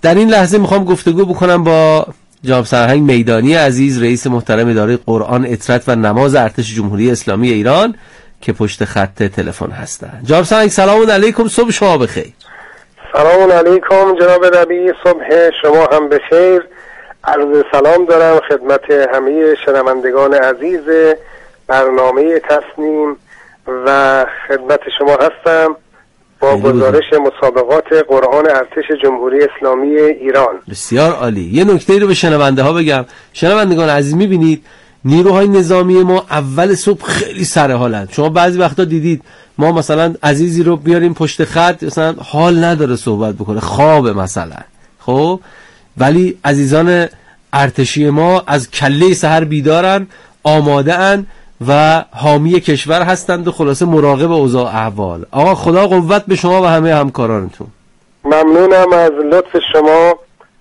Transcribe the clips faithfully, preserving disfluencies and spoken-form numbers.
در این لحظه میخوام گفتگو بکنم با جناب سرهنگ میدانی عزیز، رئیس محترم اداره قرآن، اطرت و نماز ارتش جمهوری اسلامی ایران که پشت خط تلفن هستند. جناب سرهنگ سلام علیکم، صبح شما بخیر. سلام علیکم جناب ربی، صبح شما هم بخیر. عرض سلام دارم خدمت همه شنوندگان عزیز برنامه تصنیم و خدمت شما هستم با گزارش مسابقات قرآن ارتش جمهوری اسلامی ایران. بسیار عالی. یه نکته رو به شنونده ها بگم. شنوندگان عزیز، میبینید نیروهای نظامی ما اول صبح خیلی سر حالند. شما بعضی وقتا دیدید ما مثلا عزیزی رو بیاریم پشت خط، مثلا حال نداره صحبت بکنه، خوابه مثلا، خب ولی عزیزان ارتشی ما از کله سحر بیدارن، آماده ان و حامی کشور هستند و خلاصه مراقب اوضاع احوال. آقا خدا قوت به شما و همه همکارانتون. ممنونم از لطف شما.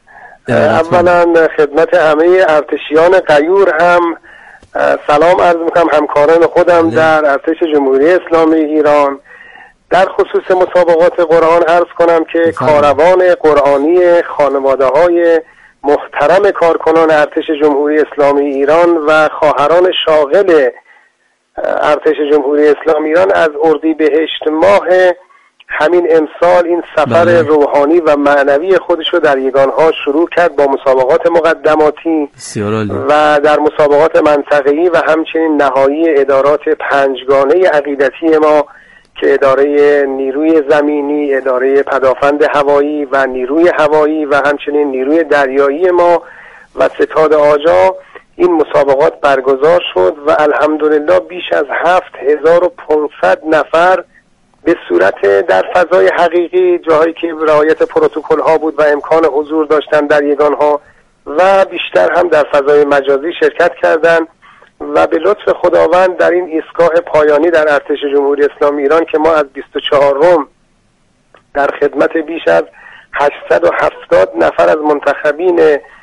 اولا خدمت همه ارتشیان غیور هم سلام عرض میکنم، همکاران خودم در ارتش جمهوری اسلامی ایران. در خصوص مسابقات قرآن عرض کنم که کاروان قرآنی خانواده های محترم کارکنان ارتش جمهوری اسلامی ایران و خواهران شاغل ارتش جمهوری اسلامی ایران از اردیبهشت ماه همین امسال این سفر بله. روحانی و معنوی خودش رو در یگانها شروع کرد با مسابقات مقدماتی و در مسابقات منطقه‌ای و همچنین نهایی ادارات پنجگانه عقیدتی ما که اداره نیروی زمینی، اداره پدافند هوایی و نیروی هوایی و همچنین نیروی دریایی ما و ستاد آجا این مسابقات برگزار شد و الحمدلله بیش از هفت هزار و پانصد نفر به صورت در فضای حقیقی، جاهایی که رعایت پروتکل ها بود و امکان حضور داشتن در یگان ها و بیشتر هم در فضای مجازی شرکت کردند و به لطف خداوند در این ایستگاه پایانی در ارتش جمهوری اسلامی ایران که ما از بیست و چهارم در خدمت بیش از هشتصد و هفتاد نفر از منتخبین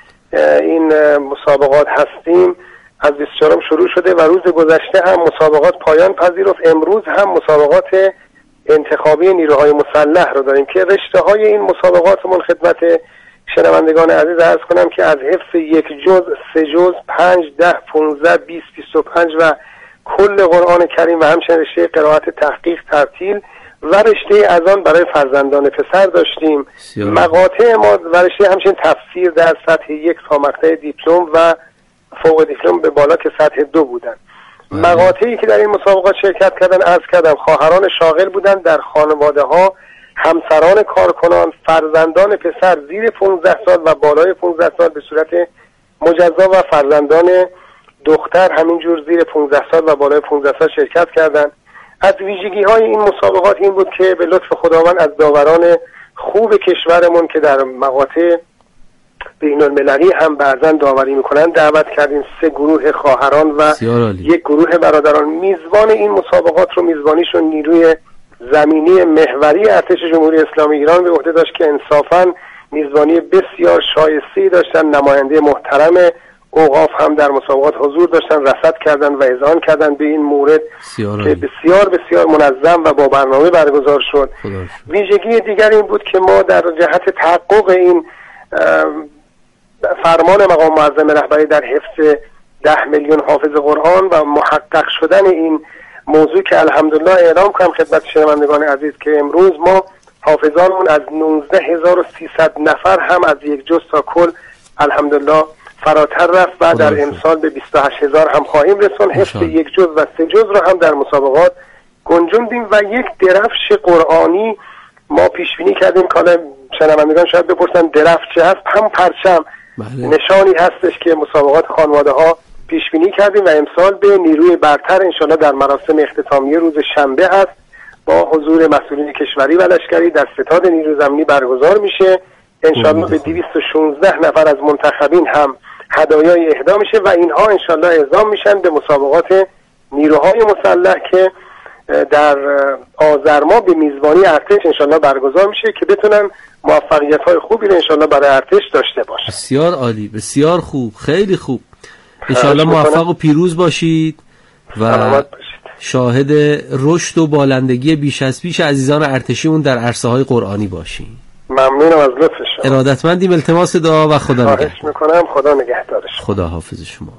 این مسابقات هستیم، از بیست و چهارم شروع شده و روز گذشته هم مسابقات پایان پذیرفت. امروز هم مسابقات انتخابی نیروهای مسلح رو داریم که رشته های این مسابقات من خدمت شنوندگان عزیز عرض کنم که از حفظ یک جز، سه جز، پنج، ده، پونزده، بیست، بیست و پنج و کل قرآن کریم و همچنین رشته قرائت تحقیق ترتیل و رشته از آن برای فرزندان پسر داشتیم. مقاطع ما و رشته همچنین تفسیر در سطح یک تا مقطع دیپلم و فوق دیپلم به بالا که سطح دو بودن. مقاطعی که در این مسابقات شرکت کردن عرض کردم خواهران شاغل بودن در خانواده ها، همسران کارکنان، فرزندان پسر زیر پانزده سال و بالای پانزده سال به صورت مجزا و فرزندان دختر همینجور زیر پانزده سال و بالای پانزده سال شرکت کردند. از ویژگی های این مسابقات این بود که به لطف خداوند از داوران خوب کشورمون که در مقاطع بین المللی هم بعضا داوری میکنن دعوت کردیم. سه گروه خواهران و یک گروه برادران. میزبان این مسابقات رو میزبانیشون نیروی زمینی محوری ارتش جمهوری اسلامی ایران به عهده داشت که انصافاً میزبانی بسیار شایسته‌ای داشتن. نماینده محترم اوقاف هم در مسابقات حضور داشتن، رصد کردن و اذعان کردن به این مورد که بسیار بسیار منظم و با برنامه برگزار شد. ویژگی دیگر این بود که ما در جهت تحقق این فرمان مقام معظم رهبری در حفظ ده میلیون حافظ قرآن و محقق شدن این موضوع که الحمدلله اعلام کنم خدمت شنوندگان عزیز که امروز ما حافظانمون از نوزده هزار و سیصد نفر هم از یک جز تا کل الحمدلله فراتر رفت و در امسال به بیست و هشت هزار هم خواهیم رسون. حفظ یک جز و سه جز رو هم در مسابقات گنجوندیم و یک درفش قرآنی ما پیش بینی کردیم. کالا شنوندگان شاید بپرسن درفش چه هست؟ هم پرچم بله. نشانی هستش که مسابقات خانواده ها پیش بینی کردیم و امسال به نیروی برتر انشالله در مراسم اختتامیه روز شنبه هست با حضور مسئولین کشوری و لشکری در ستاد نیروی زمینی برگزار میشه. انشالله به دویست و شانزده نفر از منتخبین هم هدایای اهدا میشه و اینها انشالله اعزام میشن به مسابقات نیروهای مسلح که در آذر ماه به میزبانی ارتش انشالله برگزار میشه که بتونن موفقیت‌های خوبی رو انشالله برای ارتش داشته باشه. بسیار عالی، بسیار خوب، خیلی خوب. انشالله موفق و پیروز باشید و شاهد رشد و بالندگی بیش از پیش عزیزان ارتشیمون در عرصه‌های قرآنی باشید. ممنونم از لطف شما. ارادتمندیم. التماس دعا و خدا نگهدار. خواهش میکنم. خدا نگهدارش. خدا حافظ شما.